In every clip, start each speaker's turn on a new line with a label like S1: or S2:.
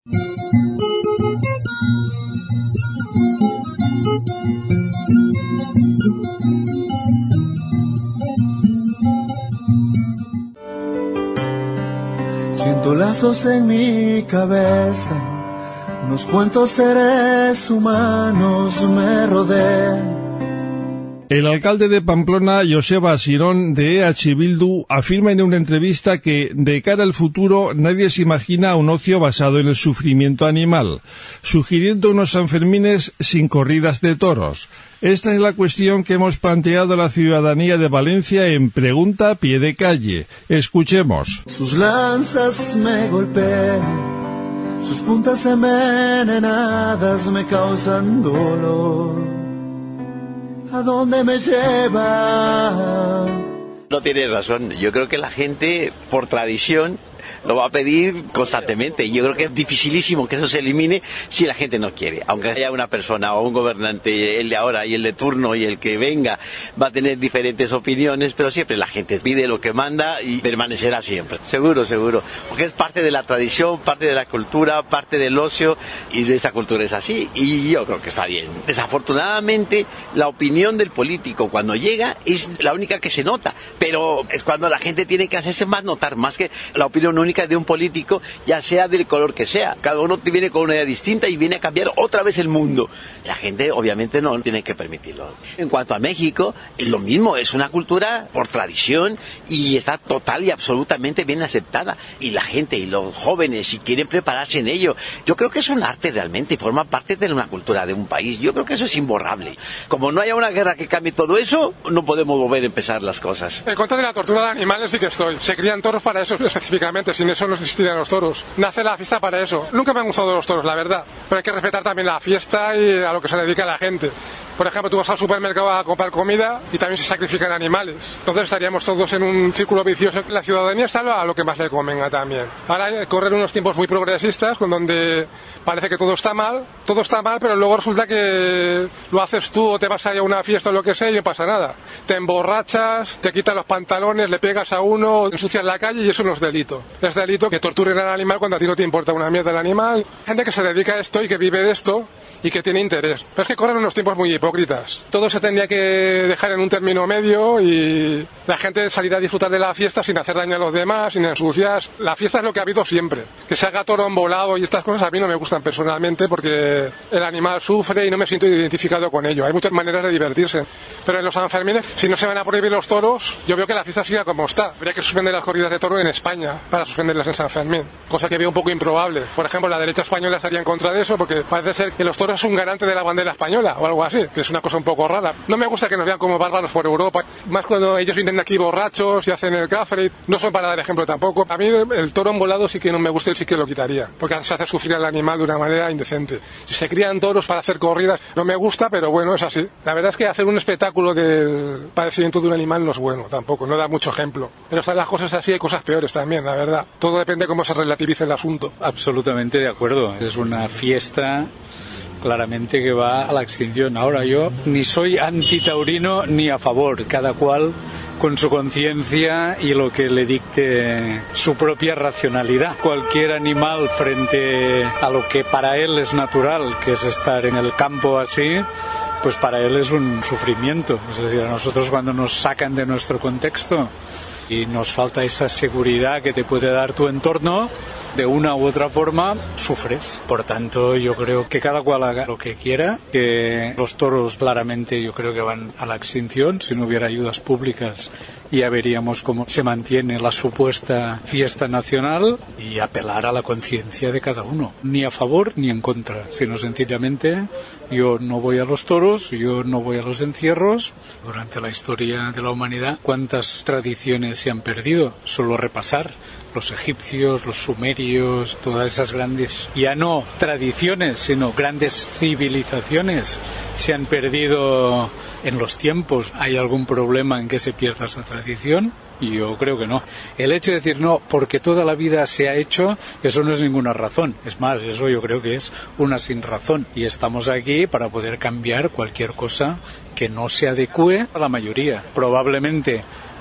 S1: Siento lazos en mi cabeza, unos cuantos seres humanos me rodean.
S2: El alcalde de Pamplona, Joseba Sirón, de EH Bildu, afirma en una entrevista que, de cara al futuro, nadie se imagina un ocio basado en el sufrimiento animal, sugiriendo unos Sanfermines sin corridas de toros. Esta es la cuestión que hemos planteado a la ciudadanía de Valencia en Pregunta a Pie de Calle. Escuchemos.
S1: Sus lanzas me golpean, sus puntas envenenadas me causan dolor. ¿A dónde me lleva?
S3: No tienes razón. Yo creo que la gente, por tradición, lo va a pedir constantemente. Yo creo que es dificilísimo que eso se elimine si la gente no quiere. Aunque haya una persona o un gobernante, el de ahora y el de turno y el que venga, va a tener diferentes opiniones, pero siempre la gente pide lo que manda y permanecerá siempre. Seguro, seguro. Porque es parte de la tradición, parte de la cultura, parte del ocio, y esta cultura es así. Y yo creo que está bien. Desafortunadamente, la opinión del político cuando llega es la única que se nota, pero es cuando la gente tiene que hacerse más notar, más que la opinión única de un político, ya sea del color que sea. Cada uno viene con una idea distinta y viene a cambiar otra vez el mundo. La gente obviamente no tiene que permitirlo. En cuanto a México, es lo mismo, es una cultura por tradición y está total y absolutamente bien aceptada. Y la gente y los jóvenes, si quieren prepararse en ello, yo creo que es un arte realmente y forma parte de una cultura de un país. Yo creo que eso es imborrable. Como no haya una guerra que cambie todo eso, no podemos volver a empezar las cosas.
S4: En contra de la tortura de animales sí que estoy. Se crían toros para eso específicamente. Sin eso no existirían los toros. Nace la fiesta para eso. Nunca me han gustado los toros, la verdad. Pero hay que respetar también la fiesta y a lo que se dedica la gente. Por ejemplo, tú vas al supermercado a comprar comida y también se sacrifican animales. Entonces estaríamos todos en un círculo vicioso. La ciudadanía está a lo que más le convenga también. Ahora corren unos tiempos muy progresistas con donde parece que todo está mal, pero luego resulta que lo haces tú o te vas a una fiesta o lo que sea y no pasa nada. Te emborrachas, te quitas los pantalones, le pegas a uno, ensucias la calle y eso no es delito. Es delito que torturen al animal cuando a ti no te importa una mierda el animal. Gente que se dedica a esto y que vive de esto y que tiene interés. Pero es que corren unos tiempos muy hipócritas. Todo se tendría que dejar en un término medio y la gente salir a disfrutar de la fiesta sin hacer daño a los demás, sin ensuciar. La fiesta es lo que ha habido siempre. Que se haga toro embolado y estas cosas a mí no me gustan personalmente porque el animal sufre y no me siento identificado con ello. Hay muchas maneras de divertirse. Pero en los Sanfermines, si no se van a prohibir los toros, yo veo que la fiesta siga como está. Habría que suspender las corridas de toro en España para suspenderlas en San Fermín. Cosa que veo un poco improbable. Por ejemplo, la derecha española estaría en contra de eso porque parece ser que los toros son un garante de la bandera española o algo así, que es una cosa un poco rara. No me gusta que nos vean como bárbaros por Europa, más cuando ellos vienen aquí borrachos y hacen el cafre. No son para dar ejemplo tampoco. A mí el toro embolado sí que no me gusta y sí que lo quitaría, porque se hace sufrir al animal de una manera indecente. Si se crían toros para hacer corridas, no me gusta, pero bueno, es así. La verdad es que hacer un espectáculo del padecimiento de un animal no es bueno tampoco, no da mucho ejemplo. Pero están las cosas así, hay cosas peores también, la verdad. Todo depende de cómo se relativice el asunto.
S5: Absolutamente de acuerdo. Es una fiesta claramente que va a la extinción. Ahora yo ni soy antitaurino ni a favor, cada cual con su conciencia y lo que le dicte su propia racionalidad. Cualquier animal frente a lo que para él es natural, que es estar en el campo así, pues para él es un sufrimiento. Es decir, a nosotros cuando nos sacan de nuestro contexto y nos falta esa seguridad que te puede dar tu entorno, de una u otra forma sufres. Por tanto, yo creo que cada cual haga lo que quiera, que los toros claramente yo creo que van a la extinción. Si no hubiera ayudas públicas ya veríamos cómo se mantiene la supuesta fiesta nacional, y apelar a la conciencia de cada uno, ni a favor ni en contra, sino sencillamente yo no voy a los toros, yo no voy a los encierros. Durante la historia de la humanidad, ¿cuántas tradiciones se han perdido? Solo repasar los egipcios, los sumerios, todas esas grandes, ya no tradiciones, sino grandes civilizaciones se han perdido en los tiempos. ¿Hay algún problema en que se pierda esa tradición? Yo creo que no. El hecho de decir no, porque toda la vida se ha hecho, eso no es ninguna razón. Es más, eso yo creo que es una sin razón. Y estamos aquí para poder cambiar cualquier cosa que no se adecue a la mayoría. Probablemente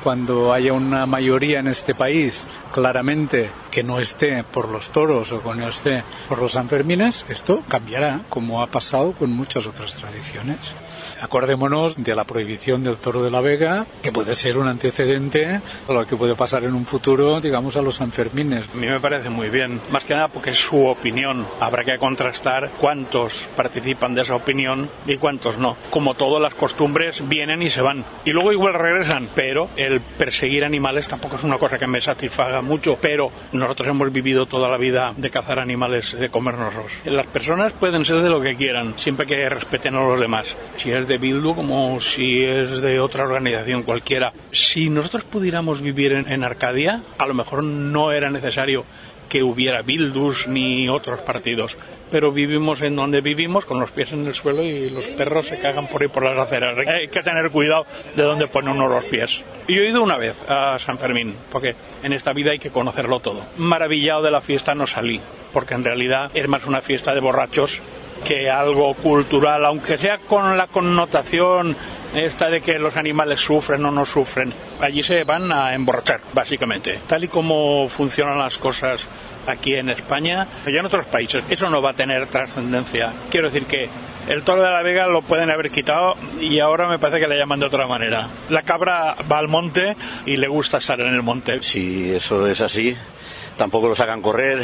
S5: cuando haya una mayoría en este país claramente que no esté por los toros o que no esté por los Sanfermines, esto cambiará, como ha pasado con muchas otras tradiciones. Acordémonos de la prohibición del toro de la Vega, que puede ser un antecedente a lo que puede pasar en un futuro, digamos, a los Sanfermines.
S6: A mí me parece muy bien, más que nada porque es su opinión. Habrá que contrastar cuántos participan de esa opinión y cuántos no. Como todas las costumbres, vienen y se van. Y luego igual regresan, pero el perseguir animales tampoco es una cosa que me satisfaga mucho. Pero nosotros hemos vivido toda la vida de cazar animales, de comérnoslos. Las personas pueden ser de lo que quieran, siempre que respeten a los demás. Si es de Bildu como si es de otra organización cualquiera. Si nosotros pudiéramos vivir en Arcadia, a lo mejor no era necesario que hubiera Bildus ni otros partidos, pero vivimos en donde vivimos, con los pies en el suelo, y los perros se cagan por ahí por las aceras. Hay que tener cuidado de dónde pone uno los pies. Yo he ido una vez a San Fermín, porque en esta vida hay que conocerlo todo. Maravillado de la fiesta no salí, porque en realidad es más una fiesta de borrachos que algo cultural, aunque sea con la connotación esta de que los animales sufren o no sufren. Allí se van a emborrachar, básicamente. Tal y como funcionan las cosas aquí en España y en otros países, eso no va a tener trascendencia. Quiero decir que el toro de la Vega lo pueden haber quitado y ahora me parece que le llaman de otra manera. La cabra va al monte y le gusta estar en el monte.
S3: Si eso es así, tampoco los hagan correr.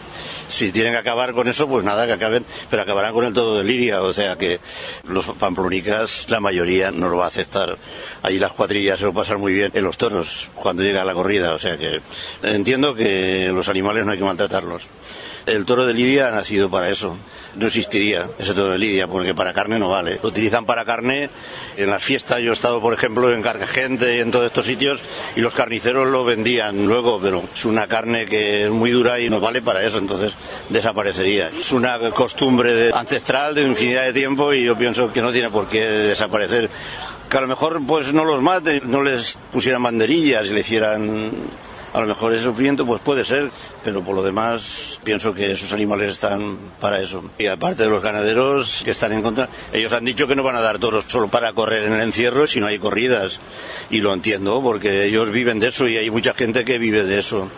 S3: Si tienen que acabar con eso, pues nada, que acaben, pero acabarán con el toro de Lidia, o sea que los pamplonicas, la mayoría no lo va a aceptar. Allí las cuadrillas se lo pasan muy bien en los toros cuando llega la corrida, o sea que entiendo que los animales no hay que maltratarlos. El toro de Lidia ha nacido para eso. No existiría ese toro de Lidia, porque para carne no vale. Lo utilizan para carne en las fiestas. Yo he estado, por ejemplo, en Carcagente y en todos estos sitios, y los carniceros lo vendían luego, pero es una carne que es muy dura y no vale para eso, entonces desaparecería. Es una costumbre ancestral de infinidad de tiempo y yo pienso que no tiene por qué desaparecer. Que a lo mejor pues no los maten, no les pusieran banderillas y le hicieran... A lo mejor ese sufrimiento pues puede ser, pero por lo demás pienso que esos animales están para eso. Y aparte de los ganaderos que están en contra, ellos han dicho que no van a dar toros solo para correr en el encierro si no hay corridas. Y lo entiendo, porque ellos viven de eso y hay mucha gente que vive de eso.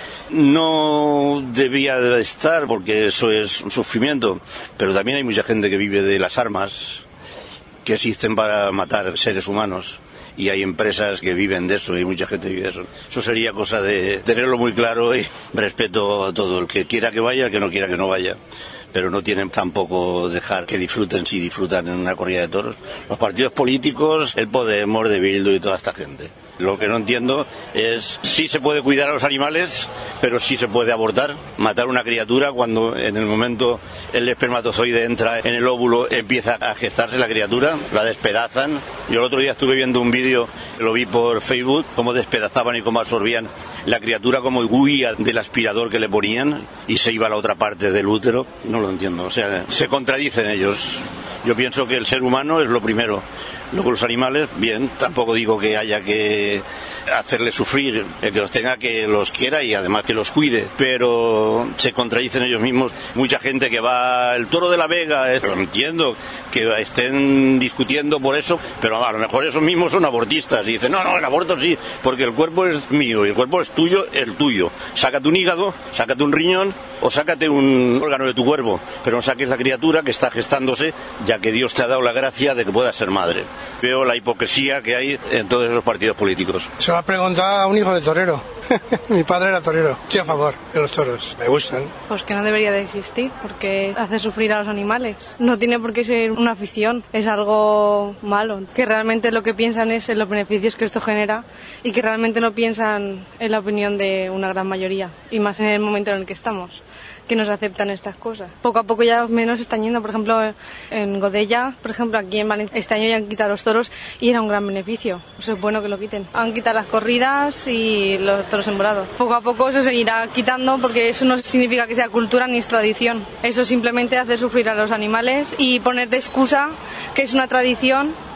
S3: No debía de estar, porque eso es un sufrimiento, pero también hay mucha gente que vive de las armas que existen para matar seres humanos. Y hay empresas que viven de eso y mucha gente vive de eso. Eso sería cosa de tenerlo muy claro y respeto a todo. El que quiera que vaya, el que no quiera que no vaya. Pero no tienen tampoco dejar que disfruten si disfrutan en una corrida de toros. Los partidos políticos, el Podemos, de Bildu y toda esta gente. Lo que no entiendo es si se puede cuidar a los animales, pero sí se puede abortar, matar una criatura cuando en el momento el espermatozoide entra en el óvulo, empieza a gestarse la criatura, la despedazan. Yo el otro día estuve viendo un vídeo, lo vi por Facebook, cómo despedazaban y cómo absorbían la criatura, como huía del aspirador que le ponían y se iba a la otra parte del útero. No lo entiendo, o sea, se contradicen ellos. Yo pienso que el ser humano es lo primero. Luego los animales, bien, tampoco digo que haya que hacerles sufrir, el que los tenga que los quiera y además que los cuide, pero se contradicen ellos mismos. Mucha gente que va el toro de la Vega, lo entiendo que estén discutiendo por eso, pero a lo mejor esos mismos son abortistas y dicen, no, el aborto sí, porque el cuerpo es mío y el cuerpo es tuyo, el tuyo. Sácate un hígado, sácate un riñón o sácate un órgano de tu cuerpo, pero no saques la criatura que está gestándose, ya que Dios te ha dado la gracia de que puedas ser madre. Veo la hipocresía que hay en todos esos partidos políticos.
S7: Se va a preguntar a un hijo de torero. Mi padre era torero. Estoy a favor de los toros. Me gustan.
S8: Pues que no debería de existir, porque hace sufrir a los animales. No tiene por qué ser una afición, es algo malo. Que realmente lo que piensan es en los beneficios que esto genera y que realmente no piensan en la opinión de una gran mayoría. Y más en el momento en el que estamos, que nos aceptan estas cosas. Poco a poco ya menos están yendo, por ejemplo, en Godella, por ejemplo, aquí en Valencia, este año ya han quitado los toros y era un gran beneficio. Eso es bueno que lo quiten. Han quitado las corridas y los toros emborados. Poco a poco se seguirá quitando porque eso no significa que sea cultura ni es tradición. Eso simplemente hace sufrir a los animales y poner de excusa que es una tradición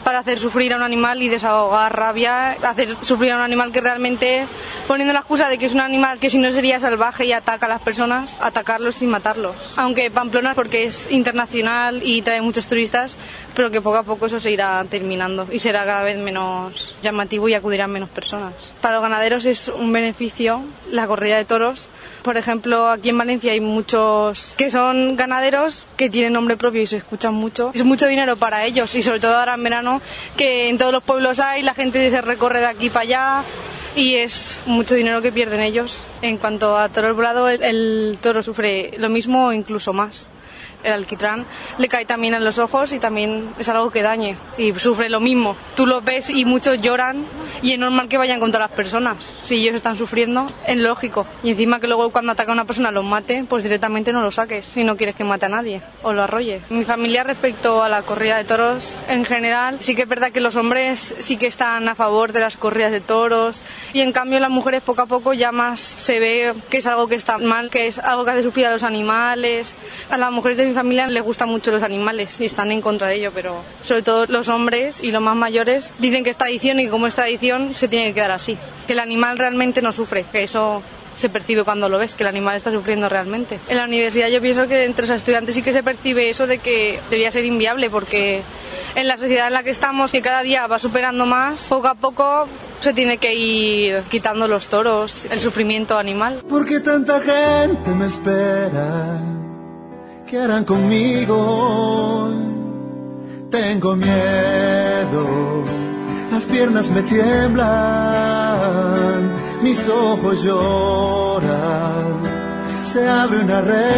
S8: para hacer sufrir a un animal y desahogar rabia, hacer sufrir a un animal que realmente, poniendo la excusa de que es un animal que si no sería salvaje y ataca a las personas, atacarlos y matarlos. Aunque Pamplona, porque es internacional y trae muchos turistas, pero que poco a poco eso se irá terminando y será cada vez menos llamativo y acudirán menos personas. Para los ganaderos es un beneficio la corrida de toros. Por ejemplo, aquí en Valencia hay muchos que son ganaderos que tienen nombre propio y se escuchan mucho. Es mucho dinero para ellos y sobre todo ahora en verano, que en todos los pueblos hay, la gente se recorre de aquí para allá y es mucho dinero que pierden ellos. En cuanto a toro volado, el toro sufre lo mismo o incluso más. El alquitrán le cae también en los ojos y también es algo que dañe y sufre lo mismo. Tú lo ves y muchos lloran y es normal que vayan contra las personas. Si ellos están sufriendo, es lógico. Y encima que luego cuando ataca a una persona los mate, pues directamente no lo saques si no quieres que mate a nadie o lo arrolle. Mi familia respecto a la corrida de toros en general, sí que es verdad que los hombres sí que están a favor de las corridas de toros y en cambio las mujeres poco a poco ya más se ve que es algo que está mal, que es algo que hace sufrir a los animales. A las mujeres de mi familia les gustan mucho los animales y están en contra de ello, pero sobre todo los hombres y los más mayores dicen que es tradición y que como es tradición se tiene que quedar así, que el animal realmente no sufre, que eso se percibe cuando lo ves, que el animal está sufriendo realmente. En la universidad yo pienso que entre los estudiantes sí que se percibe eso de que debería ser inviable, porque en la sociedad en la que estamos, que cada día va superando más, poco a poco se tiene que ir quitando los toros, el sufrimiento animal.
S1: ¿Por qué tanta gente me espera? ¿Qué harán conmigo? Tengo miedo, las piernas me tiemblan, mis ojos lloran, se abre una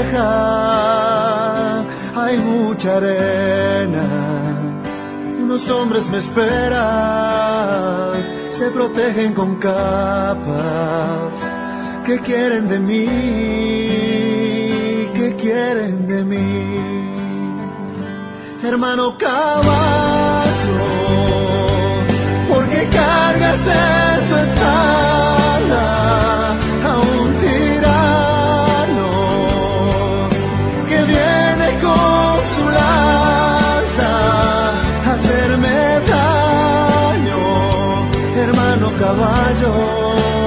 S1: reja, hay mucha arena, unos hombres me esperan, se protegen con capas, ¿qué quieren de mí? ¿Qué quieren de mí? Hermano caballo, ¿por qué cargas en tu espalda a un tirano que viene con su lanza a hacerme daño? Hermano caballo,